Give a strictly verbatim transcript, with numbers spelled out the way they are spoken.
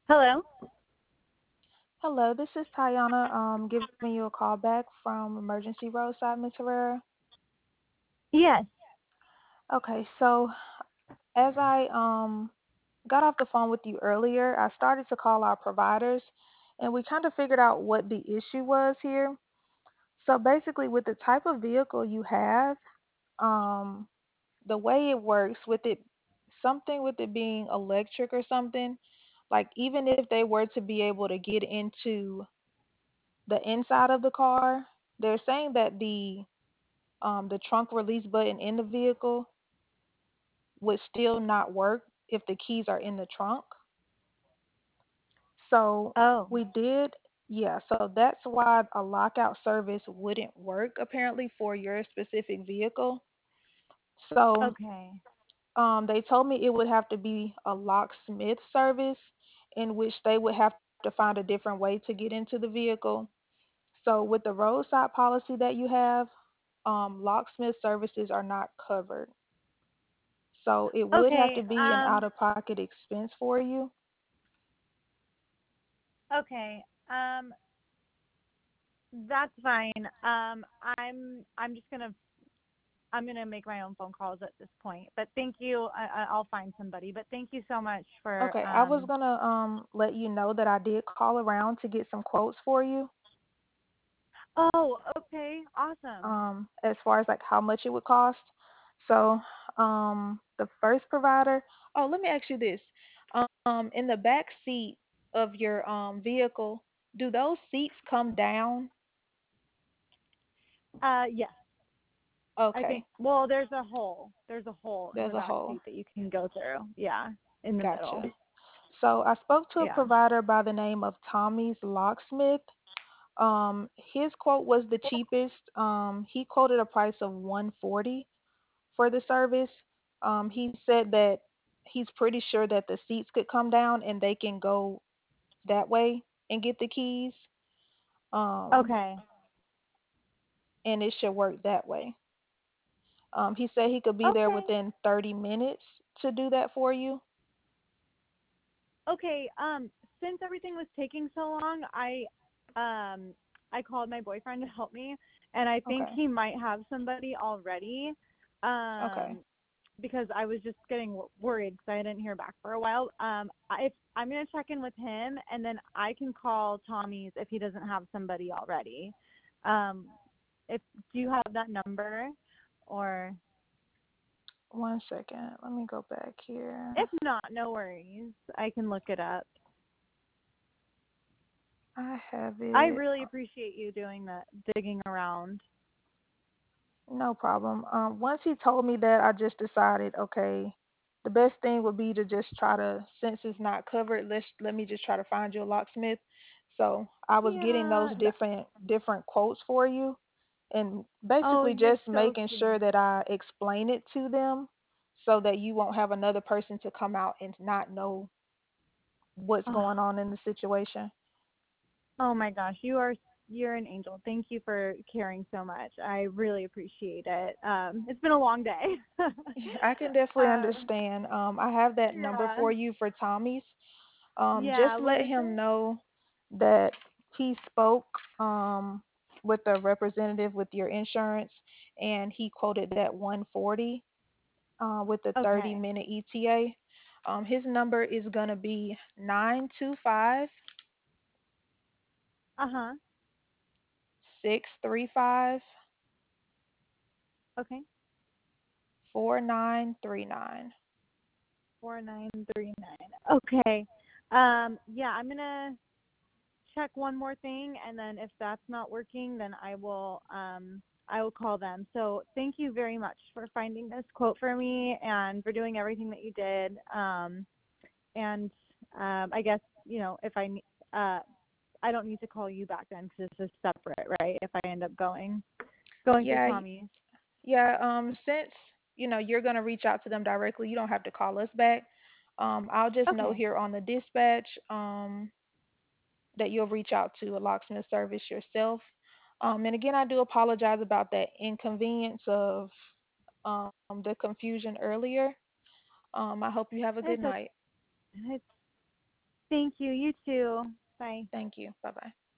Hello? Hello, this is Tayana, um, giving you a call back from Emergency Roadside, Miss Herrera. Yes. Okay, so as I um got off the phone with you earlier, I started to call our providers, and we kind of figured out what the issue was here. So basically, with the type of vehicle you have, um, the way it works with it, something with it being electric or something, like even if they were to be able to get into the inside of the car, they're saying that the um, the trunk release button in the vehicle would still not work if the keys are in the trunk. So Oh, we did, yeah, so that's why a lockout service wouldn't work apparently for your specific vehicle. So okay. um, they told me it would have to be a locksmith service in which they would have to find a different way to get into the vehicle. So with the roadside policy that you have, um, locksmith services are not covered. So it would have Okay. to be an out Um of pocket expense for you. okay. Um that's fine. Um I'm I'm just going to I'm going to make my own phone calls at this point. But thank you. I I- I'll find somebody. But thank you so much for Okay, I was um gonna um let you know that I did call around to get some quotes for you. Oh, okay. Awesome. Um, as far as like how much it would cost. So, um, the first provider. Oh, let me ask you this. Um, in the back seat of your um vehicle, do those seats come down? Uh yes. I Okay, think well, there's a hole. There's a hole in there's the a back hole. seat that you can go through. Yeah, in the middle. Gotcha. So I spoke to a Yeah. provider by the name of Tommy's Locksmith. Um, his quote was the cheapest. Um, he quoted a price of one forty for the service. Um, he said that he's pretty sure that the seats could come down and they can go that way and get the keys. Um, Okay. and it should work that way. Um, he said he could be there Okay. within thirty minutes to do that for you. Okay, um, since everything was taking so long, I um I called my boyfriend to help me, and I think Okay. he might have somebody already. Okay. Um, because I was just getting w- worried because I didn't hear back for a while. Um, I, if I'm gonna check in with him, and then I can call Tommy's if he doesn't have somebody already. Um, if do you have that number, or One second. Let me go back here. if not, no worries. I can look it up. I have I it. really appreciate you doing that, digging around. No problem. Um, once he told me that, I just decided, okay, the best thing would be to just try to, since it's not covered, let's let me just try to find you a locksmith. So I was getting those Yeah. That, different different quotes for you, and oh, basically you're just so making sure sweet. that I explain it to them, so that you won't have another person to come out and not know what's Oh, going on in the situation. oh my gosh, you are you're an angel. Thank you for caring so much. I really appreciate it. Um, it's been a long day. I can definitely um, understand. Um, I have that number yeah. for you for Tommy's. Um, just Yeah. What let is him it? know that he spoke um, with a representative with your insurance, and he quoted that one forty uh, with the thirty Okay. minute E T A. Um, his number is gonna be nine two five Uh huh. six three five Okay. four nine three nine. Four nine three nine. Okay. Um. Yeah. I'm gonna check one more thing, and then if that's not working, then I will um I will call them. So thank you very much for finding this quote for me and for doing everything that you did. Um, and um, I guess you know if I uh I don't need to call you back then because this is separate, right? If I end up going going through Yeah, Tommy's. yeah. Um, since you know you're gonna reach out to them directly, you don't have to call us back. Um, I'll just note Okay. here on the dispatch um, that you'll reach out to a locksmith service yourself. Um, and again, I do apologize about that inconvenience of um, the confusion earlier. Um, I hope you have a good It's night. okay. Thank you. You too. Bye. Thank you. Bye bye.